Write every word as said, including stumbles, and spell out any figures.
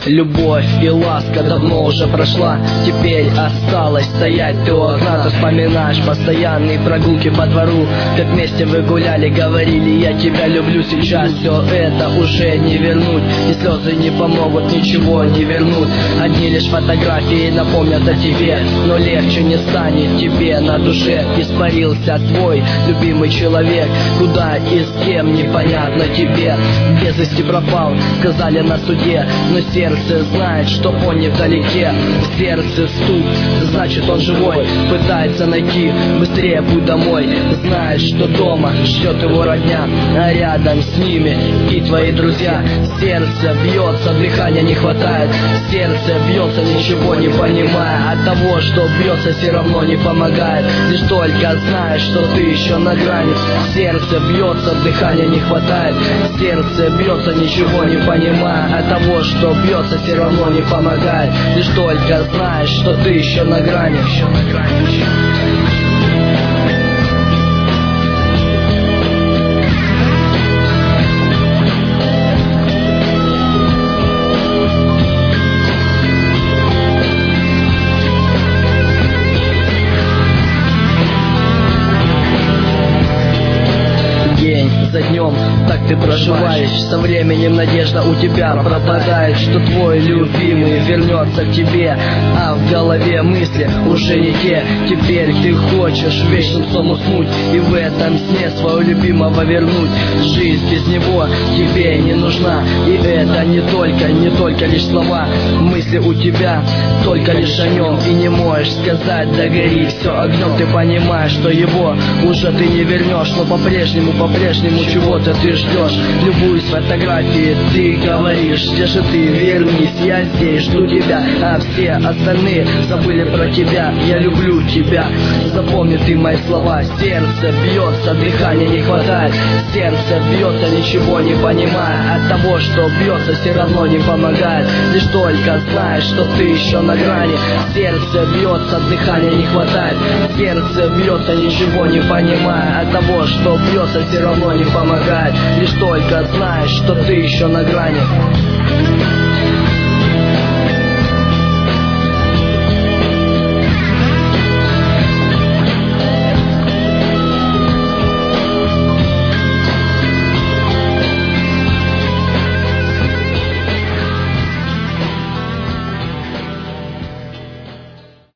Любовь и ласка давно уже прошла, теперь осталось стоять ты у окна. Ты вспоминаешь постоянные прогулки по двору, как вместе вы гуляли, говорили: я тебя люблю. Сейчас все это уже не вернуть, и слезы не помогут, ничего не вернут. Одни лишь фотографии напомнят о тебе, но легче не станет тебе на душе. Испарился твой любимый человек, куда и с кем непонятно тебе. Без вести пропал, сказали на суде, но сердце знает, что он невдалеке. В сердце стук, значит он живой, пытается найти быстрее путь домой. Знает, что дома ждет его родня, а рядом с ними и твои друзья. Сердце бьется, дыхания не хватает, сердце бьется, ничего не понимая. От того, что бьется, все равно не помогает, лишь только знаешь, что ты еще на грани. Сердце бьется, дыхания не хватает, сердце бьется, ничего не понимая. От того, что бьется, все равно не помогает, лишь только знаешь, что ты еще на грани. Еще на грани. За днем так ты проживаешь, со временем надежда у тебя пропадает, что твой любимый вернется к тебе, а в голове мысли уже не те. Теперь ты хочешь вечным сном уснуть и в этом сне своего любимого вернуть. Жизнь без него тебе не нужна, и это не только, не только лишь слова. Мысли у тебя только лишь о нем, и не можешь сказать: да гори все огнем. Ты понимаешь, что его уже ты не вернешь, но по-прежнему, по-прежнему чего-то ты ждешь. Любуюсь фотографии, ты говоришь: где же ты, вернись, я здесь жду тебя. А все остальные забыли про тебя, я люблю тебя. Запомни ты мои слова. Сердце бьется, дыхания не хватает, сердце бьется, ничего не понимая. От того, что бьется, все равно не помогает, лишь только знаешь, что ты еще на грани. Сердце бьется, дыхания не хватает, сердце бьется, ничего не понимая. От того, что бьется, все равно не помогает, лишь только знаешь, что ты еще на грани.